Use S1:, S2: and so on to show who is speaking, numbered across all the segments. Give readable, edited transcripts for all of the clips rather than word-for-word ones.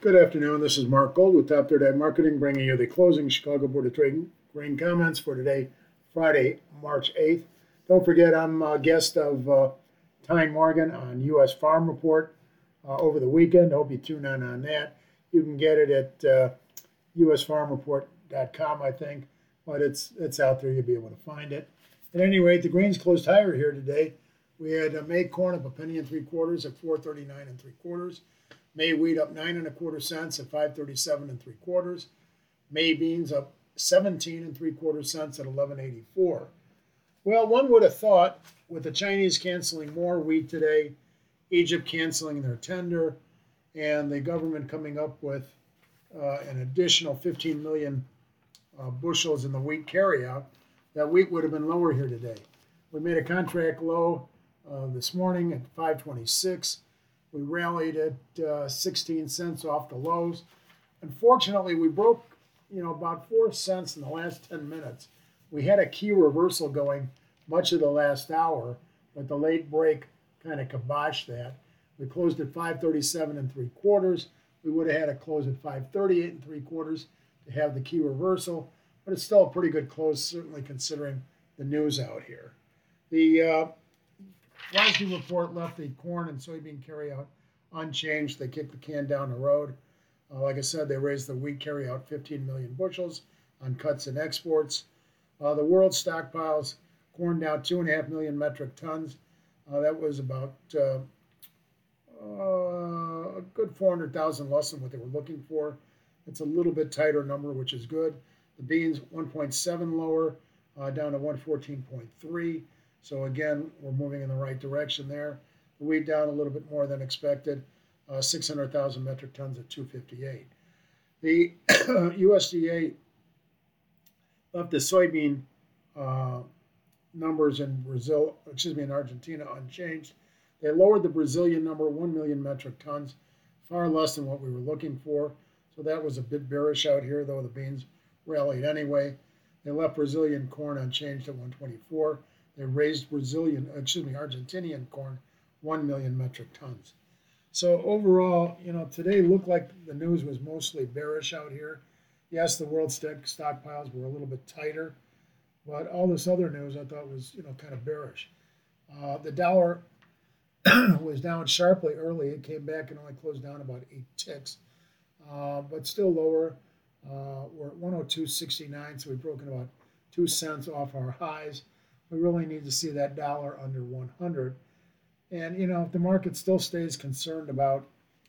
S1: Good afternoon. This is Mark Gold with Top Third Ag Marketing, bringing you the closing Chicago Board of Trade grain comments for today, Friday, March 8th. Don't forget, I'm a guest of Tyne Morgan on U.S. Farm Report over the weekend. Hope you tune in on that. You can get it at usfarmreport.com, I think, but it's out there. You'll be able to find it. At any rate, the grains closed higher here today. We had May corn up a penny and 3/4 at 4.39 3/4. May wheat up 9 1/4 cents at 5.37 3/4. May beans up 17 3/4 cents at 11.84. Well, one would have thought with the Chinese canceling more wheat today, Egypt canceling their tender, and the government coming up with an additional 15 million bushels in the wheat carryout, that wheat would have been lower here today. We made a contract low this morning at 5.26. We rallied at 16 cents off the lows. Unfortunately, we broke, about 4 cents in the last 10 minutes. We had a key reversal going much of the last hour, but the late break kind of kiboshed that. We closed at 5.37 3/4. We would have had a close at 5.38 3/4 to have the key reversal, but it's still a pretty good close, certainly considering the news out here. The WASDE report left the corn and soybean carryout unchanged. They kicked the can down the road. Like I said, they raised the wheat carryout 15 million bushels on cuts and exports. The world stockpiles, corn down 2.5 million metric tons. That was about a good 400,000 less than what they were looking for. It's a little bit tighter number, which is good. The beans 1.7 lower, down to 114.3. So again, we're moving in the right direction there. The wheat down a little bit more than expected, 600,000 metric tons at 258. The USDA left the soybean numbers in Argentina unchanged. They lowered the Brazilian number 1 million metric tons, far less than what we were looking for. So that was a bit bearish out here, though the beans rallied anyway. They left Brazilian corn unchanged at 124. They raised Argentinian corn 1 million metric tons. So overall, today looked like the news was mostly bearish out here. Yes, the world stockpiles were a little bit tighter, but all this other news I thought was, kind of bearish. The dollar was down sharply early. It came back and only closed down about 8 ticks, but still lower. We're at 102.69, so we've broken about 2 cents off our highs. We really need to see that dollar under 100. And, if the market still stays concerned about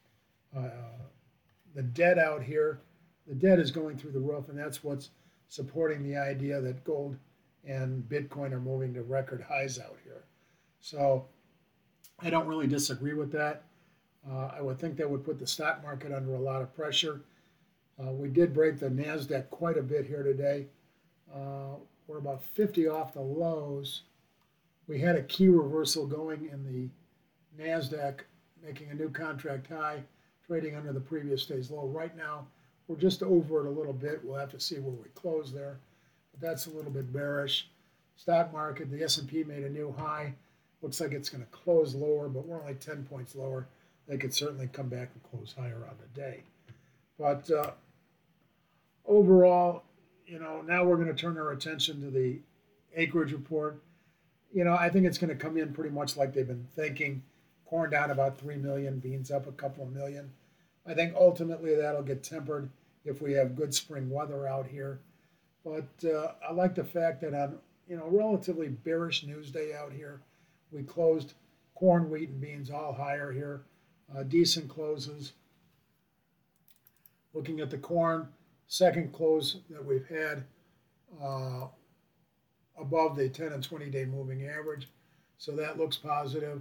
S1: the debt out here, the debt is going through the roof, and that's what's supporting the idea that gold and Bitcoin are moving to record highs out here. So I don't really disagree with that. I would think that would put the stock market under a lot of pressure. We did break the NASDAQ quite a bit here today. We're about 50 off the lows. We had a key reversal going in the NASDAQ, making a new contract high, trading under the previous day's low. Right now, we're just over it a little bit. We'll have to see where we close there, but that's a little bit bearish. Stock market, the S&P made a new high. Looks like it's going to close lower, but we're only 10 points lower. They could certainly come back and close higher on the day. But overall, now we're going to turn our attention to the acreage report. I think it's going to come in pretty much like they've been thinking. Corn down about 3 million, beans up a couple of million. I think ultimately that'll get tempered if we have good spring weather out here. But I like the fact that on relatively bearish news day out here, we closed corn, wheat, and beans all higher here. Decent closes. Looking at the corn, second close that we've had above the 10 and 20-day moving average. So that looks positive.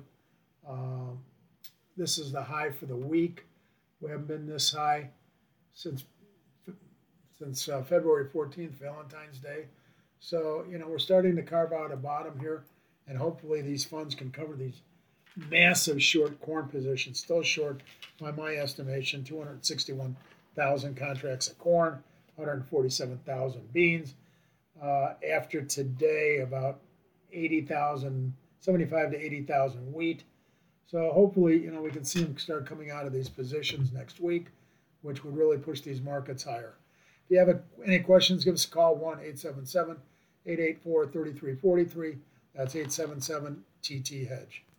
S1: This is the high for the week. We haven't been this high since February 14th, Valentine's Day. So, we're starting to carve out a bottom here, and hopefully these funds can cover these massive short corn positions. Still short, by my estimation, 261,000 contracts of corn, 147,000 beans. After today, about 80,000, 75 to 80,000 wheat. So hopefully, we can see them start coming out of these positions next week. which would really push these markets higher. If you have any questions, give us a call, 1-877-884-3343. That's 877-TT-HEDGE.